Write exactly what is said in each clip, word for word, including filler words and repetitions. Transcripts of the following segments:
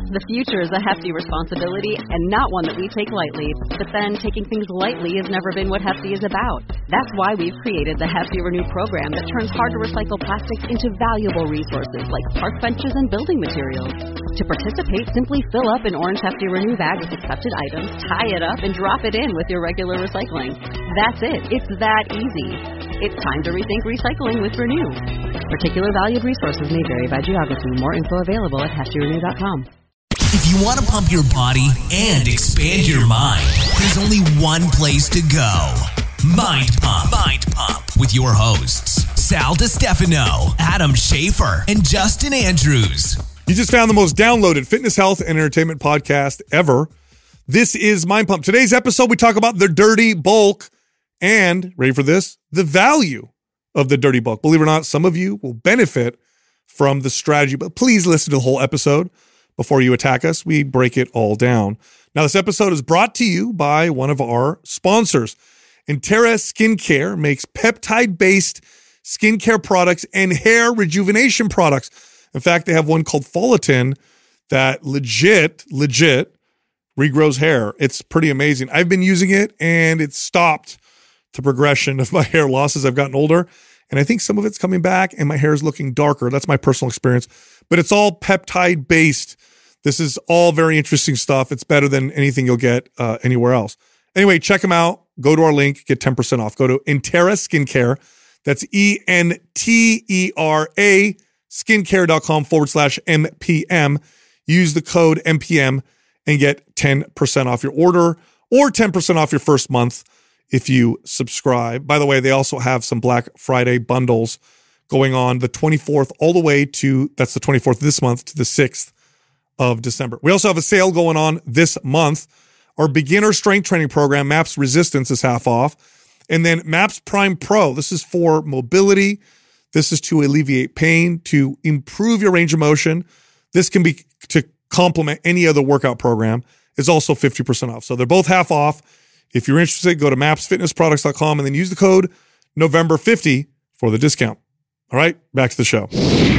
The future is a hefty responsibility and not one that we take lightly. But then taking things lightly has never been what Hefty is about. That's why we've created the Hefty Renew program that turns hard-to-recycle plastics into valuable resources like park benches and building materials. To participate, simply fill up an orange Hefty Renew bag with accepted items, tie it up, and drop it in with your regular recycling. That's it. It's that easy. It's time to rethink recycling with Renew. Particular valued resources may vary by geography. More info available at hefty renew dot com. If you want to pump your body and expand your mind, there's only one place to go. Mind Pump. Mind Pump. With your hosts, Sal DiStefano, Adam Schafer, and Justin Andrews. You just found the most downloaded fitness, health, and entertainment podcast ever. This is Mind Pump. Today's episode, we talk about the dirty bulk and, ready for this, the value of the dirty bulk. Believe it or not, some of you will benefit from the strategy, but please listen to the whole episode before you attack us. We break it all down. Now, this episode is brought to you by one of our sponsors. Intera Skincare makes peptide-based skincare products and hair rejuvenation products. In fact, they have one called Follitin that legit, legit regrows hair. It's pretty amazing. I've been using it, and it's stopped the progression of my hair loss as I've gotten older. And I think some of it's coming back, and my hair is looking darker. That's my personal experience. But it's all peptide-based. This is all very interesting stuff. It's better than anything you'll get uh, anywhere else. Anyway, check them out. Go to our link. Get ten percent off. Go to Intera Skincare. That's E N T E R A skincare.com forward slash M P M. Use the code M P M and get ten percent off your order or ten percent off your first month if you subscribe. By the way, they also have some Black Friday bundles going on the twenty-fourth all the way to, that's the twenty-fourth this month, to the sixth of December. We also have a sale going on this month. Our beginner strength training program, MAPS Resistance, is half off. And then MAPS Prime Pro, this is for mobility. This is to alleviate pain, to improve your range of motion. This can be to complement any other workout program. It's also fifty percent off. So they're both half off. If you're interested, go to maps fitness products dot com and then use the code November fifty for the discount. All right, back to the show.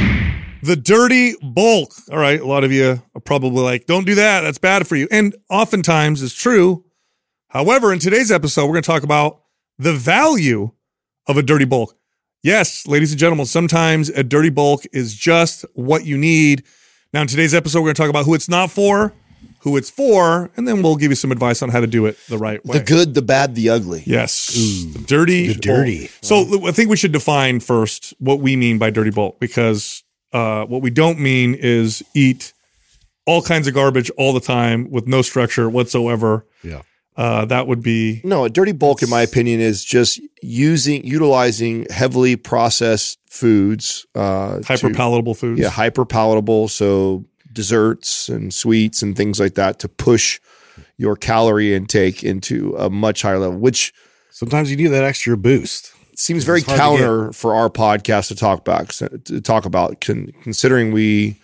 The dirty bulk. All right, a lot of you are probably like, don't do that. That's bad for you. And oftentimes it's true. However, in today's episode, we're going to talk about the value of a dirty bulk. Yes, ladies and gentlemen, sometimes a dirty bulk is just what you need. Now, in today's episode, we're going to talk about who it's not for, who it's for, and then we'll give you some advice on how to do it the right way. The good, the bad, the ugly. Yes. Ooh, the dirty. The dirty. Bulk. So I think we should define first what we mean by dirty bulk, because uh, what we don't mean is eat all kinds of garbage all the time with no structure whatsoever. Yeah. Uh, that would be. No, a dirty bulk, in my opinion, is just using, utilizing heavily processed foods. Uh, hyper palatable foods. Yeah, hyper palatable. So desserts and sweets and things like that to push your calorie intake into a much higher level, which sometimes you need that extra boost. Seems very counter for our podcast to talk about, to talk about con- considering we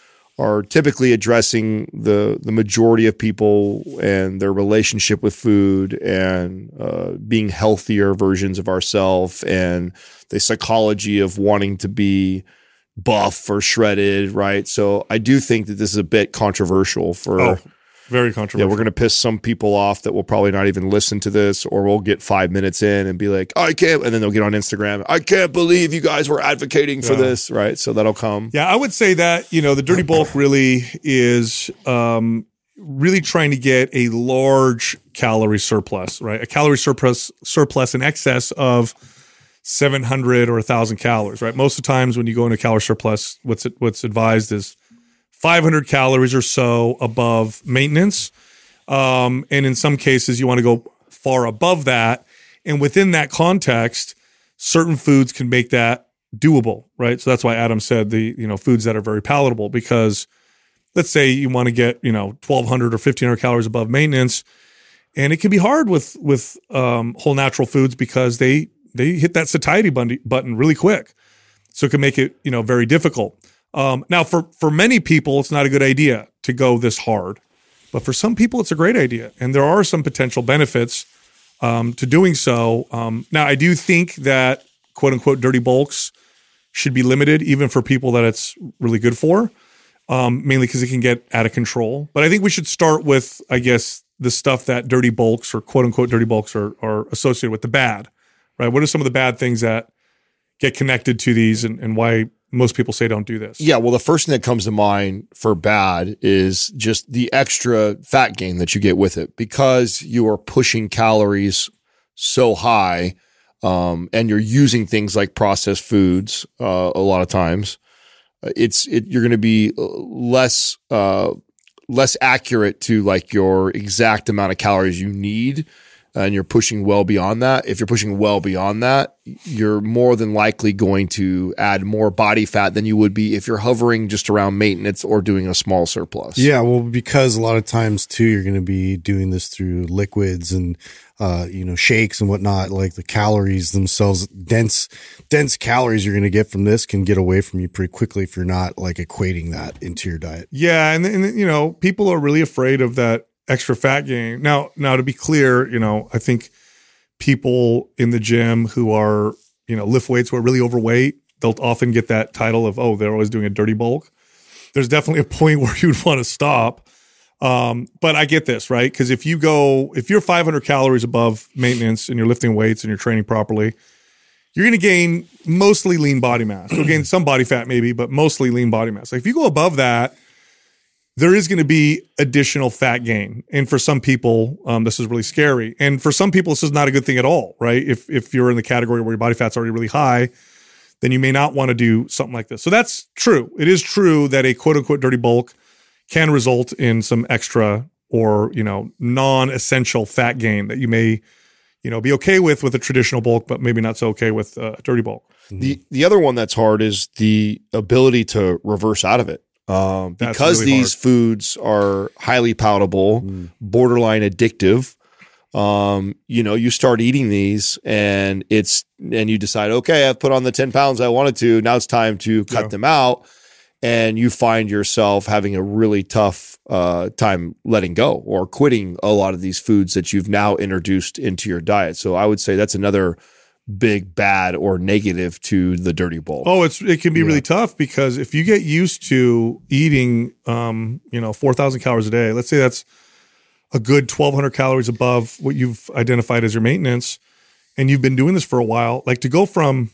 are typically addressing the the majority of people and their relationship with food and uh, being healthier versions of ourselves and the psychology of wanting to be buff or shredded, right? So I do think that this is a bit controversial for oh, very controversial. Yeah, we're going to piss some people off that will probably not even listen to this, or we'll get five minutes in and be like, I can't, and then they'll get on Instagram, I can't believe you guys were advocating for yeah. this, right? So that'll come. Yeah, I would say that, you know, the dirty bulk really is um, really trying to get a large calorie surplus, right? A calorie surplus surplus in excess of seven hundred or one thousand calories, right? Most of the times when you go into calorie surplus, what's it, what's advised is five hundred calories or so above maintenance. Um, and in some cases, you want to go far above that. And within that context, certain foods can make that doable, right? So that's why Adam said the, you know, foods that are very palatable, because let's say you want to get, you know, twelve hundred or fifteen hundred calories above maintenance. And it can be hard with, with um, whole natural foods because they, they hit that satiety button really quick. So it can make it, you know, very difficult. Um, now, for, for many people, it's not a good idea to go this hard. But for some people, it's a great idea. And there are some potential benefits um, to doing so. Um, now, I do think that, quote unquote, dirty bulks should be limited, even for people that it's really good for. um, mainly because it can get out of control. But I think we should start with, I guess, the stuff that dirty bulks or quote unquote dirty bulks are, are associated with, the bad, right? What are some of the bad things that get connected to these and, and why most people say don't do this? Yeah, well, the first thing that comes to mind for bad is just the extra fat gain that you get with it because you are pushing calories so high um, and you're using things like processed foods uh, a lot of times. It's it, you're going to be less uh, less accurate to like your exact amount of calories you need. And you're pushing well beyond that. If you're pushing well beyond that, you're more than likely going to add more body fat than you would be if you're hovering just around maintenance or doing a small surplus. Yeah, well, because a lot of times too, you're going to be doing this through liquids and uh, you know, shakes and whatnot. Like the calories themselves, dense, dense calories you're going to get from this can get away from you pretty quickly if you're not like equating that into your diet. Yeah, and, and you know, people are really afraid of that extra fat gain. Now, now to be clear, you know, I think people in the gym who are, you know, lift weights who are really overweight, they'll often get that title of, oh, they're always doing a dirty bulk. There's definitely a point where you'd want to stop. Um, but I get this, right? Because if you go, if you're five hundred calories above maintenance and you're lifting weights and you're training properly, you're going to gain mostly lean body mass. You'll gain some body fat maybe, but mostly lean body mass. Like if you go above that, there is going to be additional fat gain. And for some people, um, this is really scary. And for some people, this is not a good thing at all, right? If if you're in the category where your body fat's already really high, then you may not want to do something like this. So that's true. It is true that a quote unquote dirty bulk can result in some extra or, you know, non-essential fat gain that you may, you know, be okay with with a traditional bulk, but maybe not so okay with uh, a dirty bulk. The the other one that's hard is the ability to reverse out of it. Um, because really these hard. foods are highly palatable, mm. borderline addictive, um, you know, you start eating these and it's, and you decide, okay, I've put on the ten pounds I wanted to, now it's time to cut Yeah. them out. And you find yourself having a really tough, uh, time letting go or quitting a lot of these foods that you've now introduced into your diet. So I would say that's another big bad or negative to the dirty bulk. Oh, it's it can be yeah. really tough because if you get used to eating, um, you know, four thousand calories a day, let's say that's a good twelve hundred calories above what you've identified as your maintenance, and you've been doing this for a while, like to go from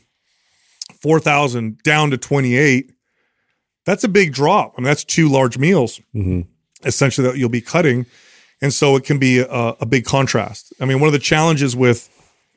four thousand down to twenty-eight, that's a big drop. I mean, that's two large meals, mm-hmm. essentially, that you'll be cutting. And so it can be a, a big contrast. I mean, one of the challenges with,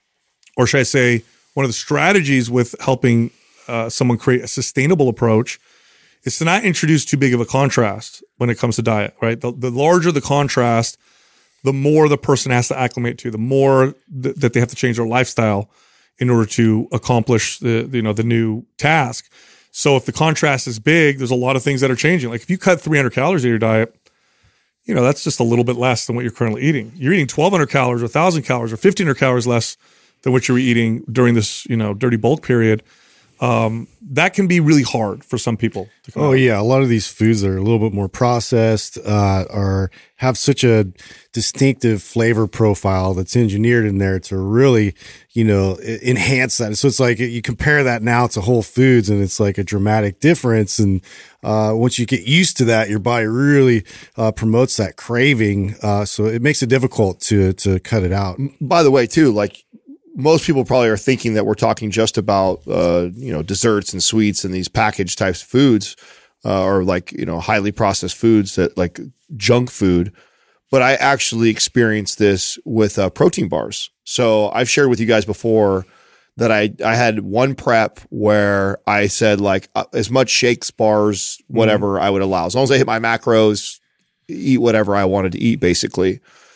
or should I say, one of the strategies with helping uh, someone create a sustainable approach is to not introduce too big of a contrast when it comes to diet, right? The, the larger the contrast, the more the person has to acclimate to, the more th- that they have to change their lifestyle in order to accomplish the, you know, the new task. So if the contrast is big, there's a lot of things that are changing. Like if you cut three hundred calories of your diet, you know, that's just a little bit less than what you're currently eating. You're eating twelve hundred calories or one thousand calories or fifteen hundred calories less than what you were eating during this, you know, dirty bulk period. Um, that can be really hard for some people to come Oh out. yeah. A lot of these foods are a little bit more processed, uh, or have such a distinctive flavor profile that's engineered in there to really, you know, enhance that. So it's like you compare that now to Whole Foods and it's like a dramatic difference. And, uh, once you get used to that, your body really, uh, promotes that craving. Uh, so it makes it difficult to, to cut it out. By the way, too, like, most people probably are thinking that we're talking just about, uh, you know, desserts and sweets and these packaged types of foods, uh, or like, you know, highly processed foods that like junk food. But I actually experienced this with uh, protein bars. So I've shared with you guys before that I, I had one prep where I said like uh, as much shakes, bars, whatever mm. I would allow. As long as I hit my macros, eat whatever I wanted to eat, basically.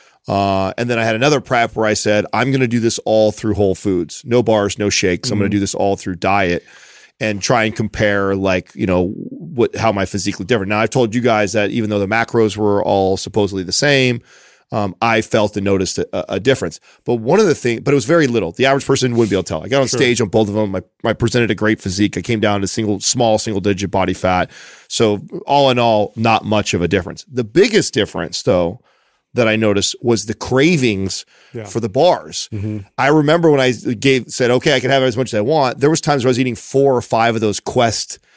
Uh, and then I had another prep where I said, I'm going to do this all through Whole Foods, no bars, no shakes. Mm-hmm. I'm going to do this all through diet and try and compare like, you know, what, how my physique looked different. Now I've told you guys that even though the macros were all supposedly the same, um, I felt and noticed a, a difference. But one of the things, but it was very little. The average person wouldn't be able to tell. I got on sure. stage on both of them. I, I presented a great physique. I came down to single, small, single digit body fat. So all in all, not much of a difference. The biggest difference though, that I noticed was the cravings yeah. for the bars. Mm-hmm. I remember when I gave said, okay, I can have as much as I want. There was times where I was eating four or five of those Quest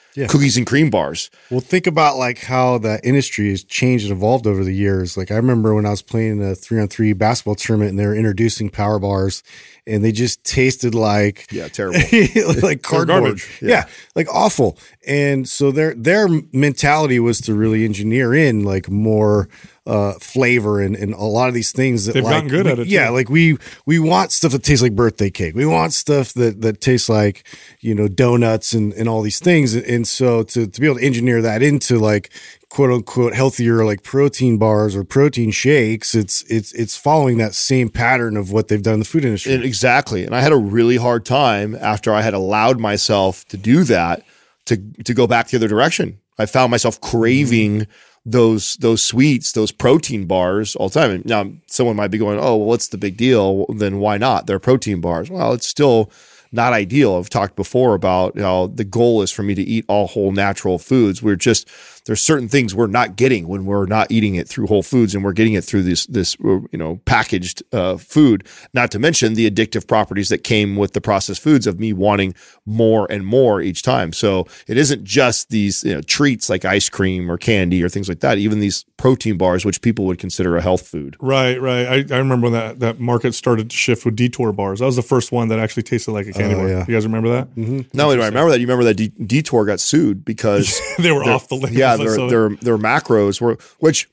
Yeah. cookies and cream bars. Well, think about like how that industry has changed and evolved over the years. Like I remember when I was playing a three on three basketball tournament and they were introducing power bars and they just tasted like, Yeah, terrible. like cardboard. garbage. Yeah. yeah. Like awful. And so their, their mentality was to really engineer in like more, uh, flavor and, and a lot of these things that They've like, gotten good we- at it, Yeah. too. Like we, we want stuff that tastes like birthday cake. We want stuff that, that tastes like, you know, donuts and, and all these things. And so to, to be able to engineer that into like quote unquote healthier, like protein bars or protein shakes, it's, it's, it's following that same pattern of what they've done in the food industry. And exactly. And I had a really hard time after I had allowed myself to do that to to go back the other direction. I found myself craving those those sweets, those protein bars all the time. And now someone might be going, "Oh, well, what's the big deal? Then why not? They're protein bars." Well, it's still not ideal. I've talked before about how the goal is for me to eat all whole natural foods. We're just, there's certain things we're not getting when we're not eating it through Whole Foods and we're getting it through this, this, you know, packaged uh, food, not to mention the addictive properties that came with the processed foods of me wanting more and more each time. So it isn't just these, you know, treats like ice cream or candy or things like that, even these protein bars, which people would consider a health food. Right, right. I, I remember when that, that market started to shift with Detour bars. That was the first one that actually tasted like a candy Oh, bar. yeah. You guys remember that? Mm-hmm. Not only do I remember that, you remember that D- Detour got sued because They were their- off the label. Yeah, their, so- their their macros were, which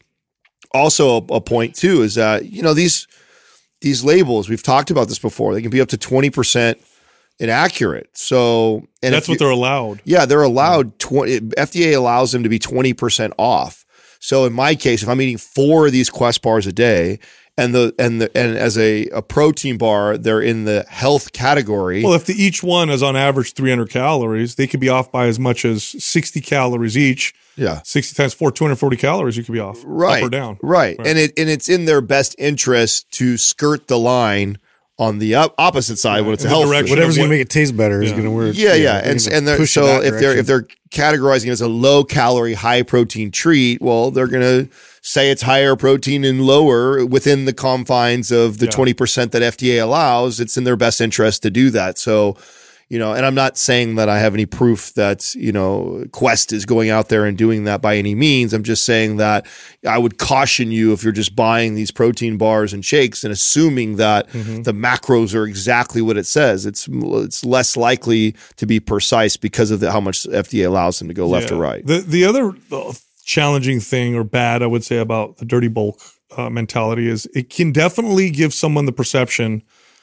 also a, a point too is that, you know, these these labels, we've talked about this before, they can be up to twenty percent inaccurate. So and that's if what you- they're allowed. Yeah, they're allowed twenty. F D A allows them to be twenty percent off. So in my case, if I'm eating four of these Quest bars a day, and the and the and as a, a protein bar, they're in the health category. Well, if the, each one is on average three hundred calories, they could be off by as much as sixty calories each. yeah, sixty times four, two hundred forty calories you could be off. right, Up or down. right, and it and it's in their best interest to skirt the line on the op- opposite side when it's a in the health direction food. Whatever's what- going to make it taste better is Yeah. going to work. Yeah, yeah, they're and gonna and they're, push it so that if they're direction. if they're categorizing it as a low calorie, high protein treat, well, they're gonna say it's higher protein and lower within the confines of the Yeah. twenty percent that F D A allows. It's in their best interest to do that. So, you know, and I'm not saying that I have any proof that, you know, Quest is going out there and doing that by any means. I'm just saying that I would caution you if you're just buying these protein bars and shakes and assuming that Mm-hmm. the macros are exactly what it says. It's it's less likely to be precise because of the, how much F D A allows them to go left Yeah. or right. The the other uh, challenging thing or bad, I would say, about the dirty bulk uh, mentality is it can definitely give someone the perception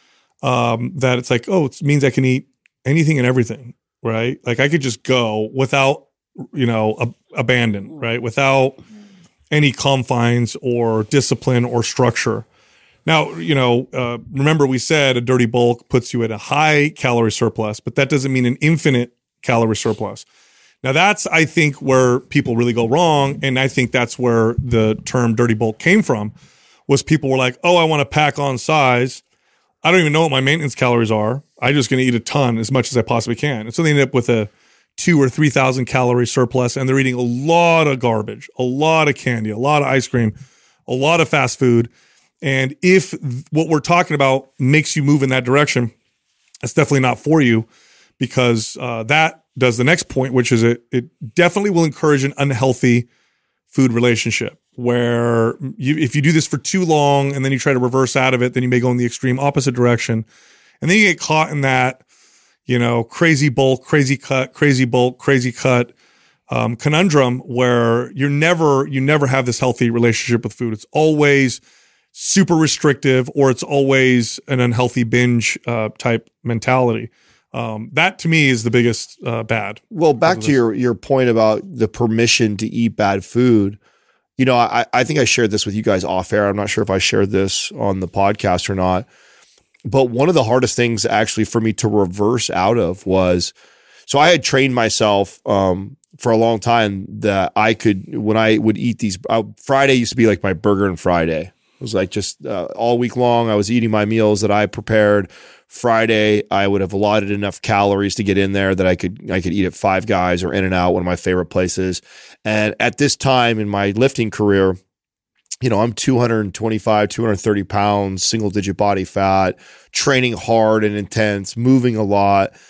um, that it's like, oh, it means I can eat anything and everything, right? Like I could just go without, you know, ab- abandon, right? Without any confines or discipline or structure. Now, you know, uh, remember we said a dirty bulk puts you at a high calorie surplus, but that doesn't mean an infinite calorie surplus. Now that's, I think, where people really go wrong. And I think that's where the term dirty bulk came from, was people were like, oh, I want to pack on size. I don't even know what my maintenance calories are. I'm just going to eat a ton, as much as I possibly can. And so they end up with a two or three thousand calorie surplus, and they're eating a lot of garbage, a lot of candy, a lot of ice cream, a lot of fast food. And if th- what we're talking about makes you move in that direction, it's definitely not for you, because uh, that does the next point, which is it it definitely will encourage an unhealthy food relationship, where you, if you do this for too long and then you try to reverse out of it, then you may go in the extreme opposite direction. And then you get caught in that, you know, crazy bulk, crazy cut, crazy bulk, crazy cut um, conundrum, where you're never, you never have this healthy relationship with food. It's always super restrictive, or it's always an unhealthy binge uh, type mentality. Um, that to me is the biggest uh, bad. Well, back to your, your point about the permission to eat bad food. You know, I, I think I shared this with you guys off air. I'm not sure if I shared this on the podcast or not. But one of the hardest things actually for me to reverse out of was, so I had trained myself um, for a long time that I could, when I would eat these, uh, Friday used to be like my burger and Friday. It was like just uh, all week long, I was eating my meals that I prepared. Friday, I would have allotted enough calories to get in there that I could I could eat at Five Guys or In-N-Out, one of my favorite places. And at this time in my lifting career, you know, I'm two twenty-five, two thirty pounds, single digit body fat, training hard and intense, moving a lot.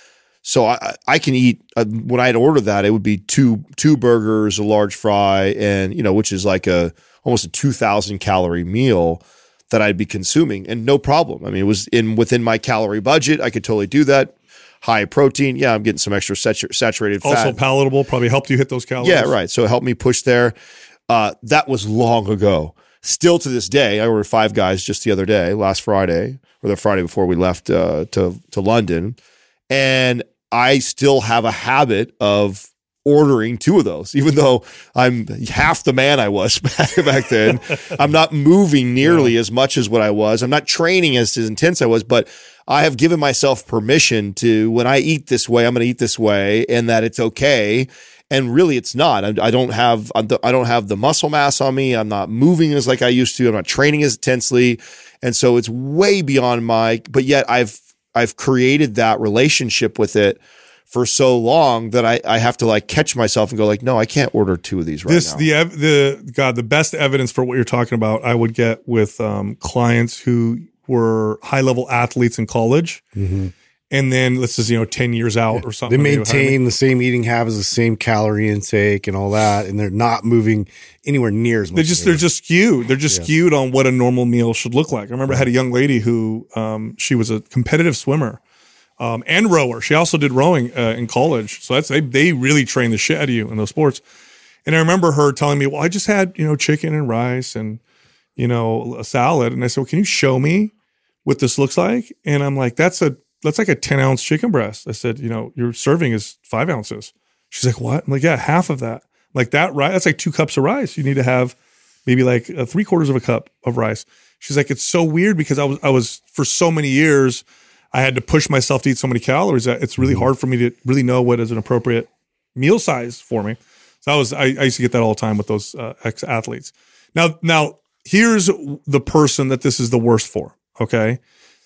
So I, I can eat uh, when I'd order that, it would be two two burgers, a large fry, and you know, which is like a almost a two thousand calorie meal that I'd be consuming, and no problem. I mean, it was in within my calorie budget. I could totally do that. High protein, yeah, I'm getting some extra sat- saturated fat. Also palatable, probably helped you hit those calories. Yeah, right. So it helped me push there. Uh, that was long ago. Still to this day, I ordered Five Guys just the other day, last Friday, or the Friday before we left uh, to to London, and I still have a habit of ordering two of those, even though I'm half the man I was back, back then. I'm not moving nearly yeah. as much as what I was. I'm not training as, as intense as I was, but I have given myself permission to, when I eat this way, I'm going to eat this way, and that it's okay. And really, it's not. I, I don't have. I don't have the muscle mass on me. I'm not moving as like I used to. I'm not training as intensely, and so it's way beyond my. But yet, I've I've created that relationship with it for so long that I, I have to like catch myself and go like, no, I can't order two of these right this, now. The ev- the God, the best evidence for what you're talking about, I would get with um, clients who were high level athletes in college. Mm-hmm. And then let's just, you know, ten years out yeah. or something. They maintain the same eating habits, the same calorie intake and all that. And they're not moving anywhere near as much. They're just, they're just skewed. They're just yeah. skewed on what a normal meal should look like. I remember I had a young lady who, um, she was a competitive swimmer, um, and rower. She also did rowing, uh, in college. So that's, they, they really train the shit out of you in those sports. And I remember her telling me, well, I just had, you know, chicken and rice and, you know, a salad. And I said, well, can you show me what this looks like? And I'm like, that's a, That's like a ten ounce chicken breast. I said, you know, your serving is five ounces. She's like, what? I'm like, yeah, half of that. Like that, right? That's like two cups of rice. You need to have maybe like a three quarters of a cup of rice. She's like, it's so weird because I was, I was for so many years, I had to push myself to eat so many calories that it's really hard for me to really know what is an appropriate meal size for me. So I was, I, I used to get that all the time with those uh, ex athletes. Now, now here's the person that this is the worst for. Okay.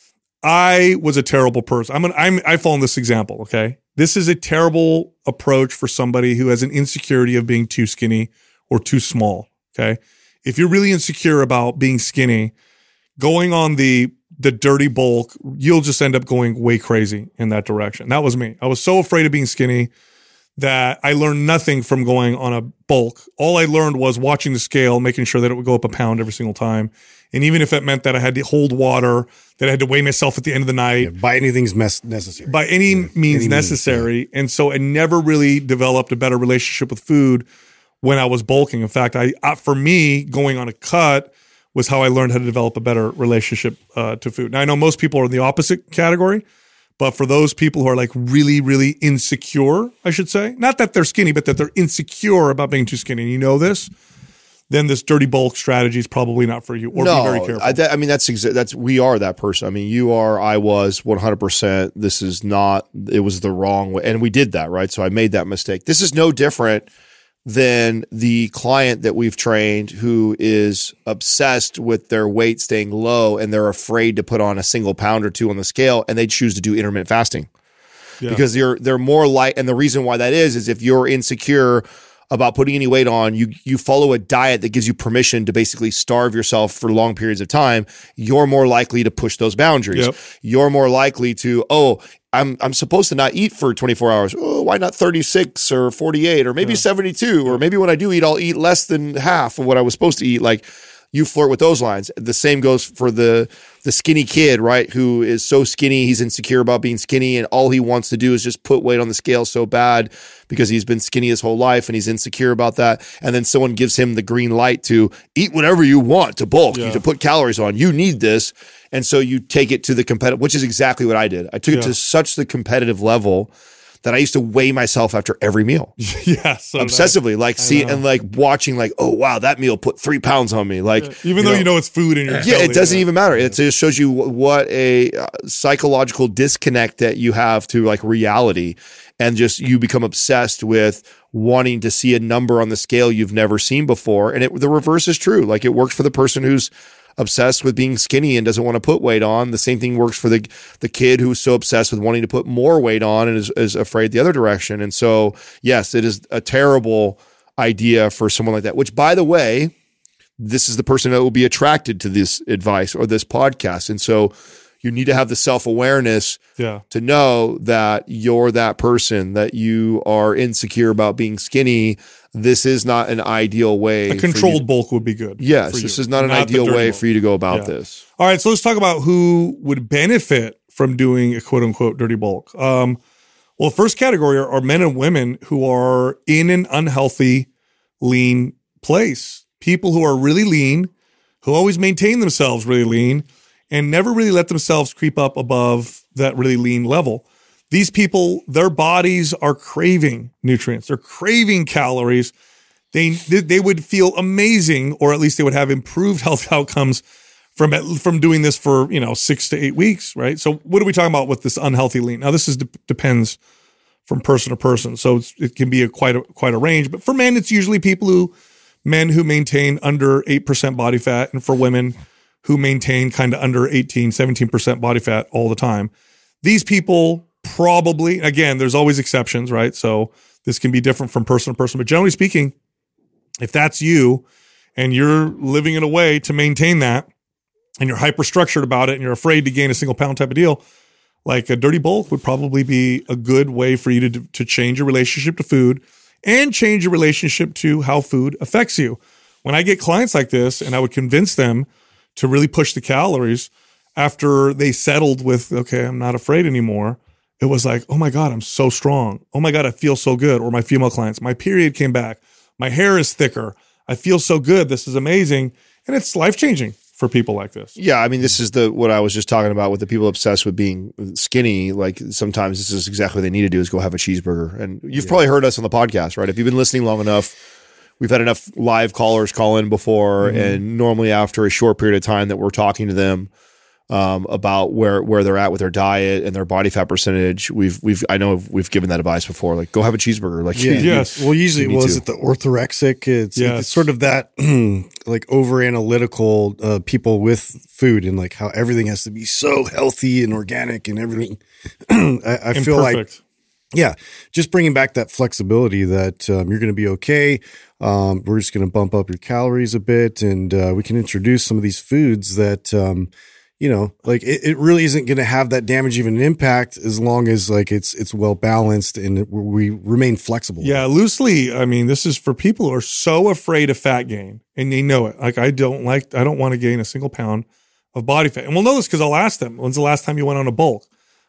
I was a terrible person. I'm an, I'm, I fall in this example. Okay. This is a terrible approach for somebody who has an insecurity of being too skinny or too small. Okay. If you're really insecure about being skinny, going on the, the dirty bulk, you'll just end up going way crazy in that direction. That was me. I was so afraid of being skinny that I learned nothing from going on a bulk. All I learned was watching the scale, making sure that it would go up a pound every single time. And even if it meant that I had to hold water, that I had to weigh myself at the end of the night. Yeah, by anything's mes- necessary. By any yeah, means any necessary. Means, yeah. And so I never really developed a better relationship with food when I was bulking. In fact, I, I for me, going on a cut was how I learned how to develop a better relationship uh, to food. Now, I know most people are in the opposite category, but for those people who are like really, really insecure, I should say, not that they're skinny, but that they're insecure about being too skinny, and you know this, then this dirty bulk strategy is probably not for you, or no, be very careful. I, that, I mean, that's exa- that's we are that person. I mean, you are, I was one hundred percent. This is not, it was the wrong way. And we did that, right? So I made that mistake. This is no different than the client that we've trained who is obsessed with their weight staying low and they're afraid to put on a single pound or two on the scale, and they choose to do intermittent fasting. Yeah. Because they're, they're more like, and the reason why that is, is if you're insecure about putting any weight on, you you follow a diet that gives you permission to basically starve yourself for long periods of time, you're more likely to push those boundaries. Yep. You're more likely to, oh, I'm I'm supposed to not eat for twenty-four hours. Oh, why not thirty-six or forty-eight or maybe yeah. seventy-two, or maybe when I do eat, I'll eat less than half of what I was supposed to eat. Like, you flirt with those lines. The same goes for the the skinny kid, right? Who is so skinny, he's insecure about being skinny, and all he wants to do is just put weight on the scale so bad because he's been skinny his whole life and he's insecure about that. And then someone gives him the green light to eat whatever you want, to bulk, yeah. to put calories on. You need this. And so you take it to the competitive, which is exactly what I did. I took yeah. it to such the competitive level that I used to weigh myself after every meal. yeah. So obsessively, like see and like watching like, oh wow, that meal put three pounds on me. Like, yeah. even you though know, you know it's food in your yeah, belly, it doesn't yeah. even matter. It just shows you what a uh, psychological disconnect that you have to like reality, and just you become obsessed with wanting to see a number on the scale you've never seen before. And it, the reverse is true. Like, it works for the person who's obsessed with being skinny and doesn't want to put weight on. The same thing works for the the kid who's so obsessed with wanting to put more weight on and is, is afraid the other direction. And so, yes, it is a terrible idea for someone like that, which, by the way, this is the person that will be attracted to this advice or this podcast. And so you need to have the self-awareness Yeah. to know that you're that person, that you are insecure about being skinny. This is not an ideal way. A controlled bulk would be good. Yes, for this you, is not an the ideal dirty way bulk. for you to go about Yeah. this. All right, so let's talk about who would benefit from doing a quote unquote dirty bulk. Um, well, the first category are, are men and women who are in an unhealthy, lean place. People who are really lean, who always maintain themselves really lean, and never really let themselves creep up above that really lean level. These people, their bodies are craving nutrients. They're craving calories. They they would feel amazing, or at least they would have improved health outcomes from from doing this for, you know, six to eight weeks, right? So what are we talking about with this unhealthy lean? Now, this is depends from person to person, so it's, it can be a quite a quite a range. But for men, it's usually people who men who maintain under eight percent body fat, and for women who maintain kind of under eighteen, seventeen percent body fat all the time. These people probably, again, there's always exceptions, right? So this can be different from person to person, but generally speaking, if that's you and you're living in a way to maintain that and you're hyper structured about it and you're afraid to gain a single pound type of deal, like a dirty bulk would probably be a good way for you to, to change your relationship to food and change your relationship to how food affects you. When I get clients like this and I would convince them to really push the calories after they settled with, okay, I'm not afraid anymore, it was like, oh my God, I'm so strong. Oh my God, I feel so good. Or my female clients, my period came back. My hair is thicker. I feel so good. This is amazing. And it's life-changing for people like this. Yeah, I mean, this is the what I was just talking about with the people obsessed with being skinny. Like sometimes this is exactly what they need to do is go have a cheeseburger. And you've yeah. probably heard us on the podcast, right? If you've been listening long enough, we've had enough live callers call in before, mm-hmm. and normally after a short period of time that we're talking to them um, about where where they're at with their diet and their body fat percentage, we've we've I know we've given that advice before. Like, go have a cheeseburger. Like, yeah. you, yes. Well, usually, well, is it the orthorexic? It's, yes. it's sort of that like over analytical uh, people with food and like how everything has to be so healthy and organic and everything. I, I and feel perfect. like. Yeah, just bringing back that flexibility that um, you're going to be okay. Um, we're just going to bump up your calories a bit, and uh, we can introduce some of these foods that, um, you know, like it, it really isn't going to have that damage even an impact as long as like it's it's well balanced and it, we remain flexible. Yeah, loosely. I mean, this is for people who are so afraid of fat gain, and they know it. Like I don't like, I don't want to gain a single pound of body fat, and we'll know this because I'll ask them, "When's the last time you went on a bulk?"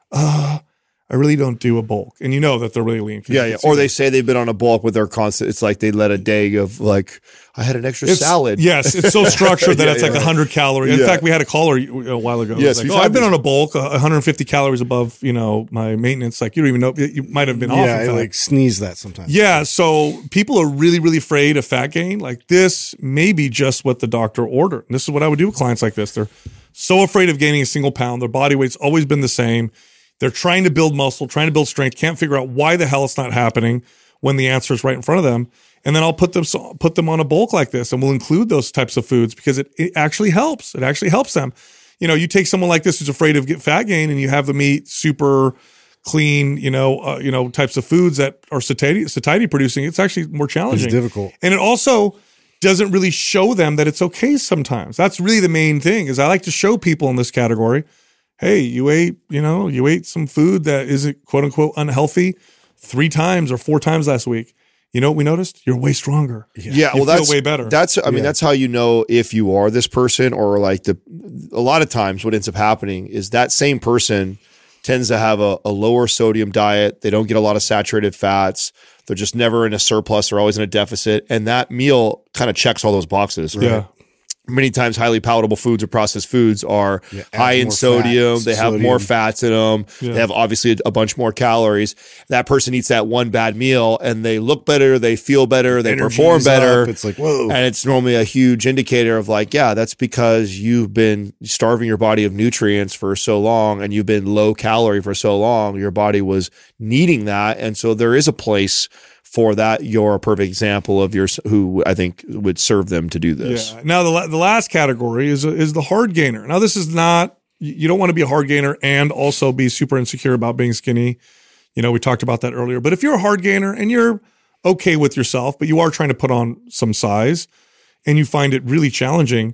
Uh I really don't do a bulk. And you know that they're really lean. Yeah, yeah. Or they say they've been on a bulk with their constant. It's like they let a day of like, I had an extra it's, salad. Yes, it's so structured that yeah, it's yeah. like one hundred calories. In yeah. fact, we had a caller a while ago. Yes, like, we've oh, I've been this. on a bulk, uh, one hundred fifty calories above, you know, my maintenance. Like you don't even know, you might have been off. Yeah, of I like sneeze that sometimes. Yeah, so people are really, really afraid of fat gain. Like this may be just what the doctor ordered. And this is what I would do with clients like this. They're so afraid of gaining a single pound. Their body weight's always been the same. They're trying to build muscle, trying to build strength, can't figure out why the hell it's not happening when the answer is right in front of them. And then I'll put them put them on a bulk like this, and we'll include those types of foods because it, it actually helps. It actually helps them. You know, you take someone like this who's afraid of get fat gain, and you have them eat super clean, you know, uh, you know, types of foods that are satiety, satiety producing. It's actually more challenging. It's difficult, and it also doesn't really show them that it's okay. Sometimes that's really the main thing. Is I like to show people in this category, hey, you ate, you know, you ate some food that isn't quote unquote unhealthy three times or four times last week. You know what we noticed? You're way stronger. Yeah, you well, feel that's way better. That's, I mean, yeah. that's how you know if you are this person or like the. A lot of times, what ends up happening is that same person tends to have a, a lower sodium diet. They don't get a lot of saturated fats. They're just never in a surplus. They're always in a deficit, and that meal kind of checks all those boxes. Right? Yeah. Many times highly palatable foods or processed foods are yeah, high in sodium. Fats, they have sodium. more fats in them. Yeah. They have obviously a, a bunch more calories. That person eats that one bad meal and they look better. They feel better. They Energy perform is better. up. It's like, whoa. And it's normally a huge indicator of like, yeah, that's because you've been starving your body of nutrients for so long and you've been low calorie for so long. Your body was needing that. And so there is a place for that. You're a perfect example of yours who I think would serve them to do this. Yeah. Now, the, la- the last category is is the hard gainer. Now, this is not, you don't want to be a hard gainer and also be super insecure about being skinny. You know, we talked about that earlier. But if you're a hard gainer and you're okay with yourself, but you are trying to put on some size and you find it really challenging,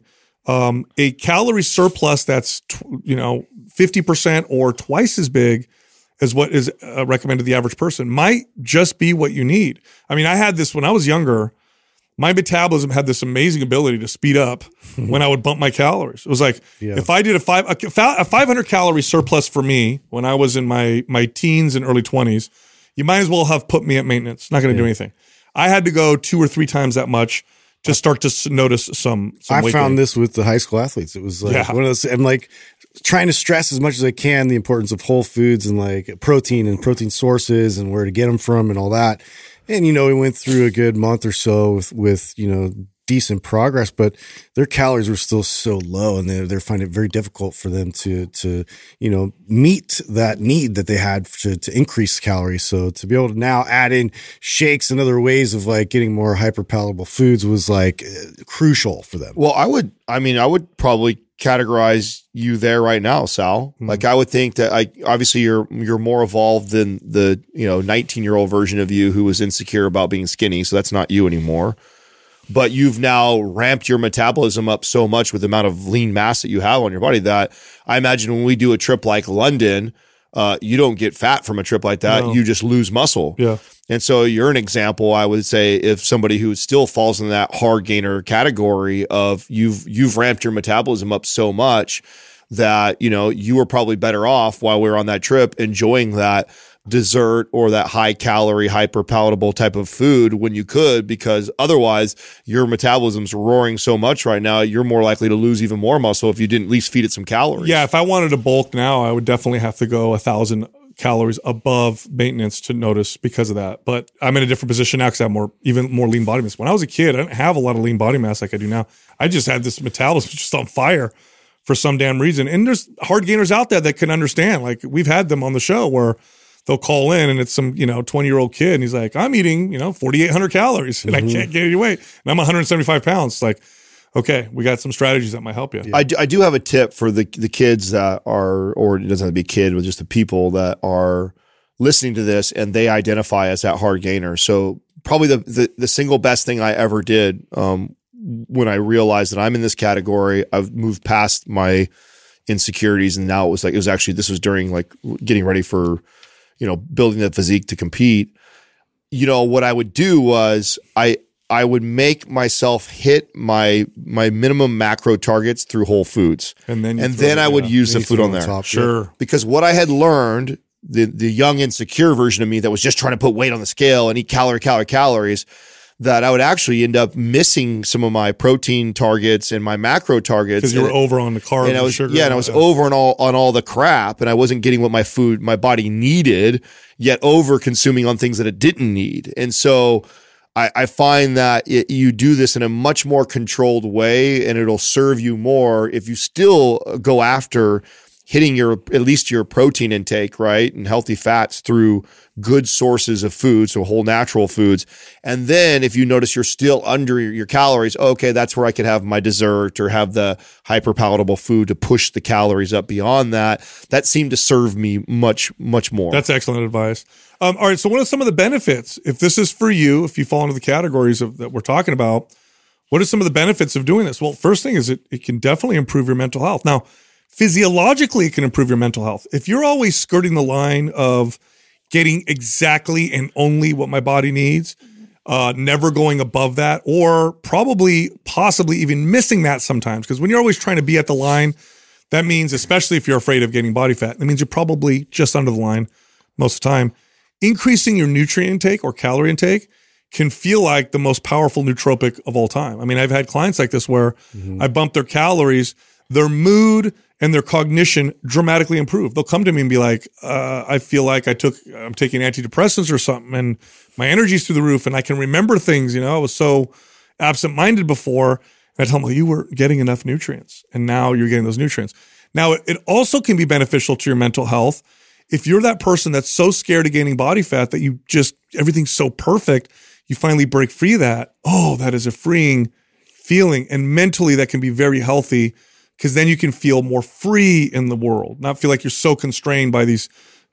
Um, a calorie surplus that's, you know, fifty percent or twice as big as what is uh, recommended to the average person might just be what you need. I mean, I had this when I was younger. My metabolism had this amazing ability to speed up when I would bump my calories. It was like, yeah. if I did a five, a, a five hundred calorie surplus for me when I was in my, my teens and early twenties, you might as well have put me at maintenance. Not going to yeah. do anything. I had to go two or three times that much to start to notice some, some I weight found gain. This with the high school athletes. It was like yeah. one of those, I'm like trying to stress as much as I can the importance of whole foods and like protein and protein sources and where to get them from and all that. And, you know, we went through a good month or so with, with, you know, decent progress, but their calories were still so low and they're, they're finding it very difficult for them to, to, you know, meet that need that they had to, to increase calories. So to be able to now add in shakes and other ways of like getting more hyper palatable foods was like uh, crucial for them. Well, I would, I mean, I would probably categorize you there right now, Sal. Mm-hmm. Like I would think that I obviously you're you're more evolved than the, you know, nineteen year old version of you who was insecure about being skinny. So that's not you anymore. But you've now ramped your metabolism up so much with the amount of lean mass that you have on your body that I imagine when we do a trip like London, uh, you don't get fat from a trip like that. No. You just lose muscle. Yeah. And so you're an example, I would say, if somebody who still falls in that hard gainer category of you've you've ramped your metabolism up so much that, you know, you were probably better off while we were on that trip enjoying that dessert or that high calorie, hyper palatable type of food when you could, because otherwise your metabolism's roaring so much right now, you're more likely to lose even more muscle if you didn't at least feed it some calories. Yeah, if I wanted to bulk now, I would definitely have to go a thousand calories above maintenance to notice because of that. But I'm in a different position now because I have more, even more lean body mass. When I was a kid, I didn't have a lot of lean body mass like I do now. I just had this metabolism just on fire for some damn reason. And there's hard gainers out there that can understand. Like we've had them on the show where they'll call in and it's some, you know, twenty year old kid and he's like, I'm eating, you know, forty-eight hundred calories and mm-hmm. I can't gain any weight. And I'm one hundred seventy-five pounds. It's like, okay, we got some strategies that might help you. I do, I do have a tip for the the kids that are, or it doesn't have to be a kid, but just the people that are listening to this and they identify as that hard gainer. So probably the the, the single best thing I ever did um, when I realized that I'm in this category, I've moved past my insecurities and now it was like, it was actually, this was during like getting ready for, you know, building the physique to compete. You know, what I would do was I, I would make myself hit my my minimum macro targets through Whole Foods, and then and then it, I would yeah. use the food on there. Top, sure, because what I had learned, the the young insecure version of me that was just trying to put weight on the scale and eat calorie, calorie, calories, that I would actually end up missing some of my protein targets and my macro targets because you were over on the carbs and I was, and sugar. Yeah, and I was uh, over on all on all the crap, and I wasn't getting what my food, my body needed, yet over consuming on things that it didn't need, and so. I, I find that it, you do this in a much more controlled way and it'll serve you more if you still go after hitting your, at least your protein intake, right? And healthy fats through good sources of food. So whole natural foods. And then if you notice you're still under your, your calories, okay, that's where I could have my dessert or have the hyper palatable food to push the calories up beyond that. That seemed to serve me much, much more. That's excellent advice. Um, all right. So what are some of the benefits? If this is for you, if you fall into the categories of that we're talking about, what are some of the benefits of doing this? Well, first thing is it, it can definitely improve your mental health. Now, physiologically, it can improve your mental health. If you're always skirting the line of getting exactly and only what my body needs, uh, never going above that, or probably possibly even missing that sometimes, because when you're always trying to be at the line, that means, especially if you're afraid of getting body fat, that means you're probably just under the line most of the time. Increasing your nutrient intake or calorie intake can feel like the most powerful nootropic of all time. I mean, I've had clients like this where mm-hmm. I bump their calories, their mood and their cognition dramatically improve. They'll come to me and be like, uh, I feel like I took, I'm taking antidepressants or something and my energy's through the roof and I can remember things, you know, I was so absent-minded before. And I tell them, well, you weren't getting enough nutrients and now you're getting those nutrients. Now, it also can be beneficial to your mental health. If you're that person that's so scared of gaining body fat that you just, everything's so perfect, you finally break free of that. Oh, that is a freeing feeling. And mentally that can be very healthy because then you can feel more free in the world, not feel like you're so constrained by these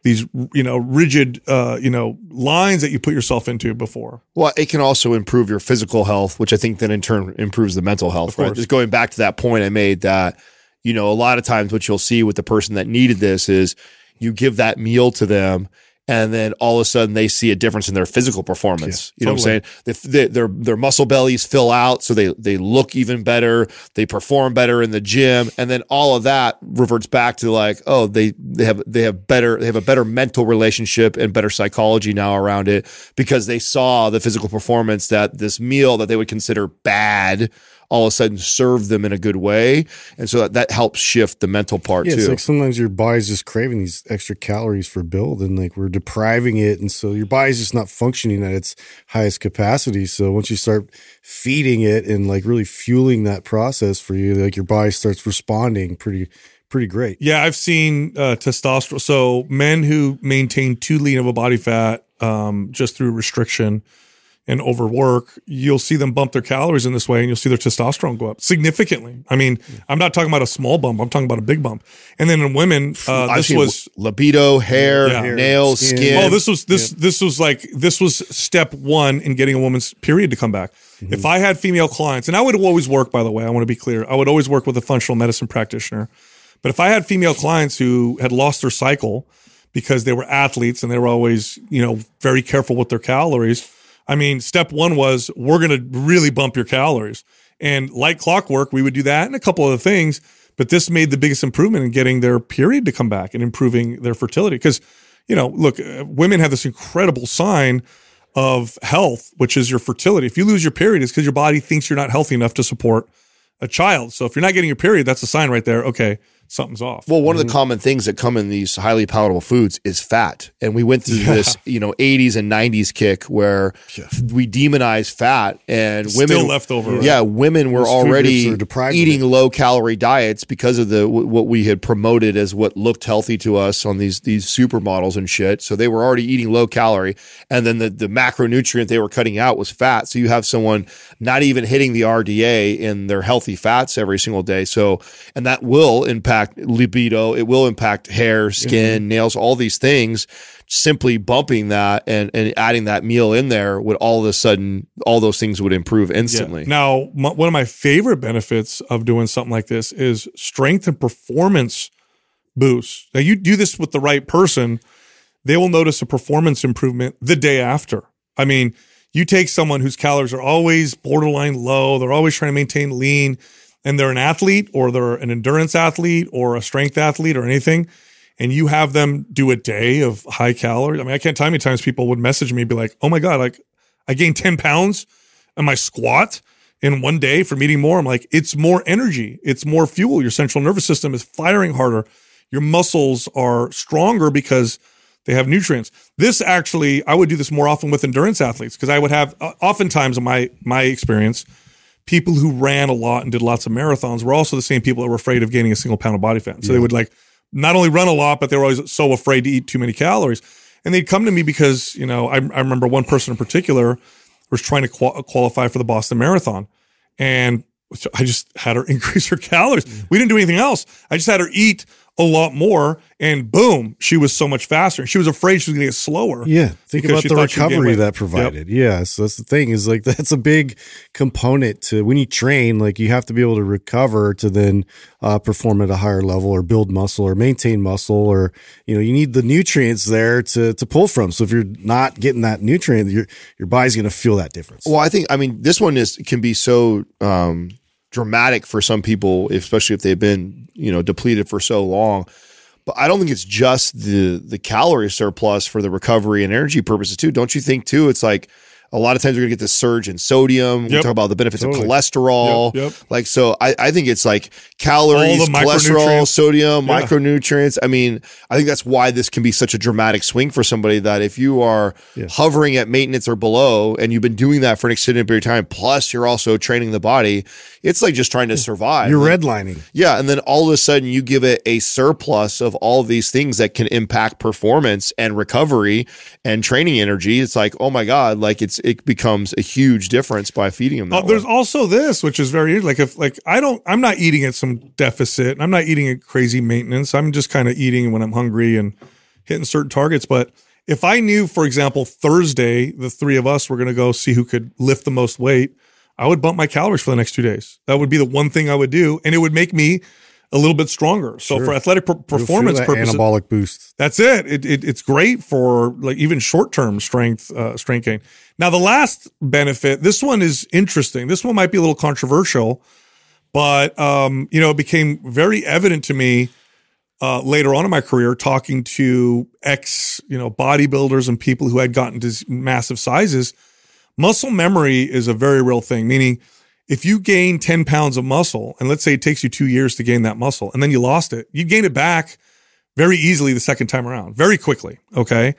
these, you know, rigid, uh, you know, lines that you put yourself into before. Well, it can also improve your physical health, which I think then in turn improves the mental health, right? Just going back to that point I made that, you know, a lot of times what you'll see with the person that needed this is you give that meal to them, and then all of a sudden they see a difference in their physical performance. Yeah, you know totally. What I'm saying? They, they, their their muscle bellies fill out, so they they look even better. They perform better in the gym, and then all of that reverts back to like, oh, they they have they have better they have a better mental relationship and better psychology now around it because they saw the physical performance that this meal that they would consider bad all of a sudden serve them in a good way. And so that, that helps shift the mental part yeah, too. It's like sometimes your body's just craving these extra calories for build and like we're depriving it. And so your body's just not functioning at its highest capacity. So once you start feeding it and like really fueling that process for you, like your body starts responding pretty, pretty great. Yeah. I've seen uh, testosterone. So men who maintain too lean of a body fat um, just through restriction and overwork, you'll see them bump their calories in this way and you'll see their testosterone go up significantly. I mean, I'm not talking about a small bump. I'm talking about a big bump. And then in women, uh, this was libido, hair, yeah. nails, skin. skin. Oh, this was, this, yeah. this was like, this was step one in getting a woman's period to come back. Mm-hmm. If I had female clients, and I would always work, by the way, I want to be clear. I would always work with a functional medicine practitioner. But if I had female clients who had lost their cycle because they were athletes and they were always, you know, very careful with their calories, I mean, step one was we're going to really bump your calories. And like clockwork, we would do that and a couple other things. But this made the biggest improvement in getting their period to come back and improving their fertility. Because, you know, look, uh, women have this incredible sign of health, which is your fertility. If you lose your period, it's because your body thinks you're not healthy enough to support a child. So if you're not getting your period, that's a sign right there. Okay, something's off. Well, one mm-hmm. of the common things that come in these highly palatable foods is fat. And we went through yeah. this, you know, eighties and nineties kick where yeah. we demonize fat and it's women still left over. Right? Yeah, women were Those already eating low calorie diets because of the what we had promoted as what looked healthy to us on these these supermodels and shit. So they were already eating low calorie, and then the the macronutrient they were cutting out was fat. So you have someone not even hitting the R D A in their healthy fats every single day. So and that will impact libido, it will impact hair, skin, mm-hmm. nails, all these things. Simply bumping that and, and adding that meal in there would all of a sudden, all those things would improve instantly. Yeah. Now, my, one of my favorite benefits of doing something like this is strength and performance boosts. Now, you do this with the right person, they will notice a performance improvement the day after. I mean, you take someone whose calories are always borderline low, they're always trying to maintain lean, and they're an athlete or they're an endurance athlete or a strength athlete or anything, and you have them do a day of high calories. I mean, I can't tell how many times people would message me and be like, oh my God, like I gained ten pounds on my squat in one day from eating more. I'm like, it's more energy. It's more fuel. Your central nervous system is firing harder. Your muscles are stronger because they have nutrients. This actually, I would do this more often with endurance athletes because I would have, uh, oftentimes in my, my experience, people who ran a lot and did lots of marathons were also the same people that were afraid of gaining a single pound of body fat. So yeah. they would like not only run a lot, but they were always so afraid to eat too many calories. And they'd come to me because, you know, I, I remember one person in particular was trying to qual- qualify for the Boston Marathon. And I just had her increase her calories. We didn't do anything else. I just had her eat a lot more, and boom, she was so much faster. She was afraid she was going to get slower. Yeah, think about the recovery that provided. Yep. Yeah, so that's the thing is like that's a big component to when you train. Like you have to be able to recover to then uh, perform at a higher level or build muscle or maintain muscle, or you know you need the nutrients there to to pull from. So if you're not getting that nutrient, your your body's going to feel that difference. Well, I think I mean this one is can be so. Um, dramatic for some people, especially if they've been, you know, depleted for so long. But I don't think it's just the the calorie surplus for the recovery and energy purposes too. Don't you think too? It's like a lot of times we're gonna get this surge in sodium. Yep. We talk about the benefits totally. of cholesterol. Yep, yep. Like, so I, I think it's like calories, cholesterol, sodium, yeah. micronutrients. I mean, I think that's why this can be such a dramatic swing for somebody that if you are yeah. hovering at maintenance or below and you've been doing that for an extended period of time, plus you're also training the body, it's like just trying to survive. You're redlining. Yeah. And then all of a sudden you give it a surplus of all of these things that can impact performance and recovery and training energy. It's like, oh my God, like it's, it becomes a huge difference by feeding them that uh, there's way. Also this, which is very like if like I don't I'm not eating at some deficit. I'm not eating at crazy maintenance. I'm just kind of eating when I'm hungry and hitting certain targets. But if I knew, for example, Thursday, the three of us were going to go see who could lift the most weight, I would bump my calories for the next two days. That would be the one thing I would do. And it would make me a little bit stronger. So Sure. for athletic per- performance You'll feel that purposes, anabolic boost. that's it. It, it. It's great for like even short-term strength, uh, strength gain. Now, the last benefit, this one is interesting. This one might be a little controversial, but, um, you know, it became very evident to me, uh, later on in my career, talking to ex, you know, bodybuilders and people who had gotten to massive sizes. Muscle memory is a very real thing, meaning if you gain ten pounds of muscle, and let's say it takes you two years to gain that muscle, and then you lost it, you'd gain it back very easily the second time around, very quickly. Okay.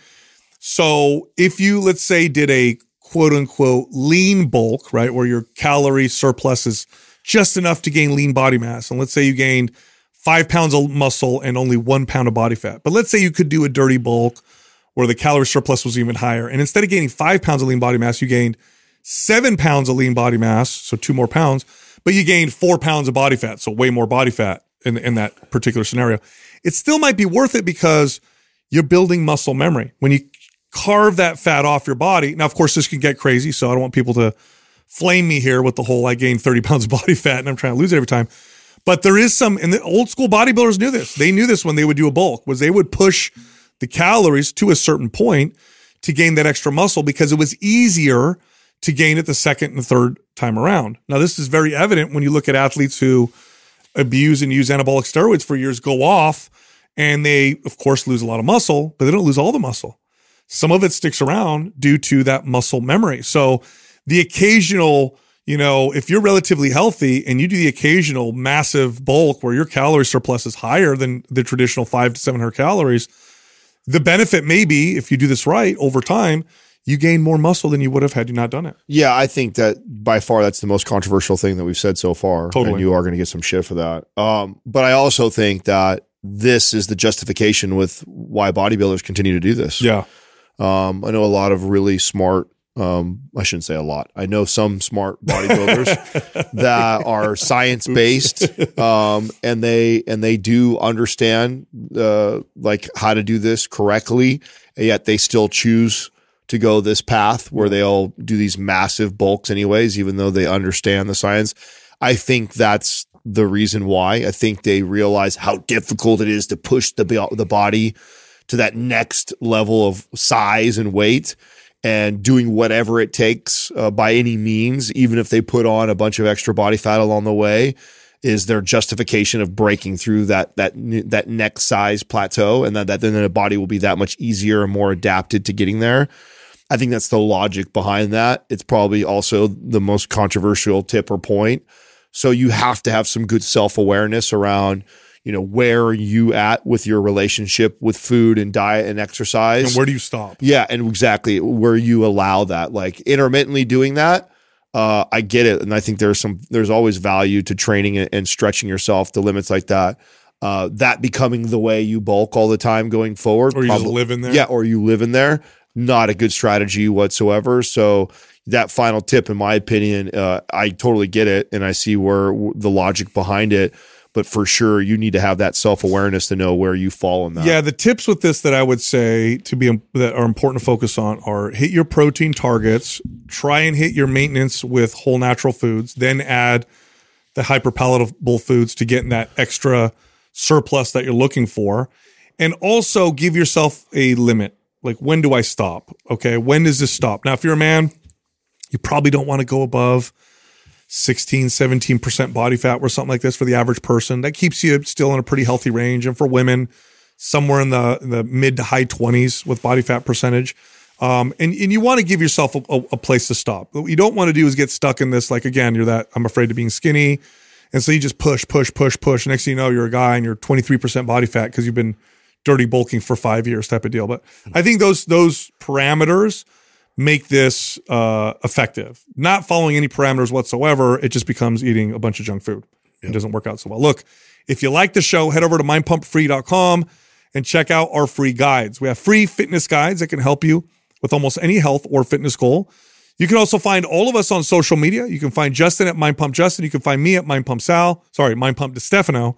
So if you, let's say, did a quote unquote lean bulk, right, where your calorie surplus is just enough to gain lean body mass, and let's say you gained five pounds of muscle and only one pound of body fat, but let's say you could do a dirty bulk where the calorie surplus was even higher, and instead of gaining five pounds of lean body mass, you gained seven pounds of lean body mass, so two more pounds, but you gained four pounds of body fat, so way more body fat in, in that particular scenario. It still might be worth it because you're building muscle memory. When you carve that fat off your body, now, of course, this can get crazy, so I don't want people to flame me here with the whole I gained thirty pounds of body fat and I'm trying to lose it every time. But there is some, and the old school bodybuilders knew this. They knew this when they would do a bulk, was they would push the calories to a certain point to gain that extra muscle because it was easier to gain it the second and third time around. Now, this is very evident when you look at athletes who abuse and use anabolic steroids for years, go off, and they, of course, lose a lot of muscle, but they don't lose all the muscle. Some of it sticks around due to that muscle memory. So the occasional, you know, if you're relatively healthy and you do the occasional massive bulk where your calorie surplus is higher than the traditional five to seven hundred calories, the benefit may be, if you do this right over time, you gain more muscle than you would have had you not done it. Yeah, I think that by far that's the most controversial thing that we've said so far. Totally. And you are going to get some shit for that. Um, but I also think that this is the justification with why bodybuilders continue to do this. Yeah. Um, I know a lot of really smart, um, I shouldn't say a lot. I know some smart bodybuilders that are science-based, um, and they, and they do understand, uh, like how to do this correctly, and yet they still choose to go this path where they'll do these massive bulks anyways, even though they understand the science. I think that's the reason why. I think they realize how difficult it is to push the, the body to that next level of size and weight, and doing whatever it takes uh, by any means, even if they put on a bunch of extra body fat along the way, is their justification of breaking through that that that next size plateau, and that, that then the body will be that much easier and more adapted to getting there. I think that's the logic behind that. It's probably also the most controversial tip or point. So you have to have some good self-awareness around, you know, where are you at with your relationship with food and diet and exercise? And where do you stop? Yeah, and exactly where you allow that. Like intermittently doing that, uh, I get it. And I think there's some, there's always value to training and, and stretching yourself to limits like that. Uh, that becoming the way you bulk all the time going forward. Or you probably, just live in there? Yeah, or you live in there. Not a good strategy whatsoever. So that final tip, in my opinion, uh, I totally get it. And I see where w- the logic behind it. But for sure, you need to have that self-awareness to know where you fall in that. Yeah, the tips with this that I would say to be that are important to focus on are hit your protein targets, try and hit your maintenance with whole natural foods, then add the hyperpalatable foods to get in that extra surplus that you're looking for. And also give yourself a limit. Like, when do I stop? Okay, when does this stop? Now, if you're a man, you probably don't want to go above sixteen, seventeen percent body fat or something like this for the average person. That keeps you still in a pretty healthy range. And for women, somewhere in the, the mid to high twenties with body fat percentage. Um, and, and you want to give yourself a, a, a place to stop. What you don't want to do is get stuck in this, like, again, you're that, I'm afraid of being skinny. And so you just push, push, push, push. Next thing you know, you're a guy and you're twenty-three percent body fat because you've been dirty bulking for five years type of deal. But I think those, those parameters make this uh, effective. Not following any parameters whatsoever, it just becomes eating a bunch of junk food. Yep. It doesn't work out so well. Look, if you like the show, head over to mind pump free dot com and check out our free guides. We have free fitness guides that can help you with almost any health or fitness goal. You can also find all of us on social media. You can find Justin at Mind Pump Justin. You can find me at Mind Pump Sal. Sorry, Mind Pump DeStefano.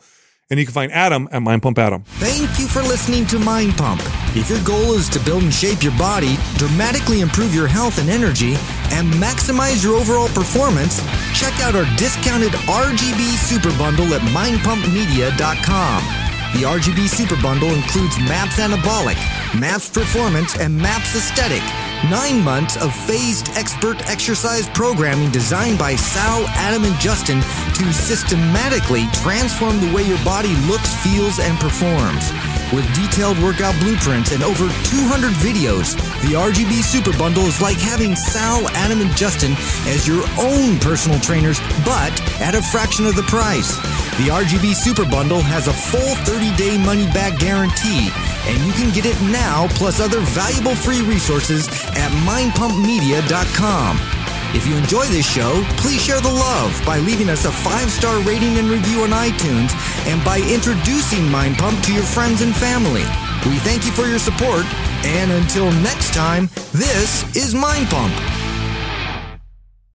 And you can find Adam at Mind Pump Adam. Thank you for listening to Mind Pump. If your goal is to build and shape your body, dramatically improve your health and energy, and maximize your overall performance, check out our discounted R G B Super Bundle at mind pump media dot com. The R G B Super Bundle includes MAPS Anabolic, MAPS Performance, and MAPS Aesthetic. Nine months of phased expert exercise programming designed by Sal, Adam, and Justin to systematically transform the way your body looks, feels, and performs. With detailed workout blueprints and over two hundred videos, the R G B Super Bundle is like having Sal, Adam, and Justin as your own personal trainers, but at a fraction of the price. The R G B Super Bundle has a full thirty-day money-back guarantee, and you can get it now plus other valuable free resources at mind pump media dot com. If you enjoy this show, please share the love by leaving us a five-star rating and review on iTunes and by introducing Mind Pump to your friends and family. We thank you for your support, and until next time, this is Mind Pump.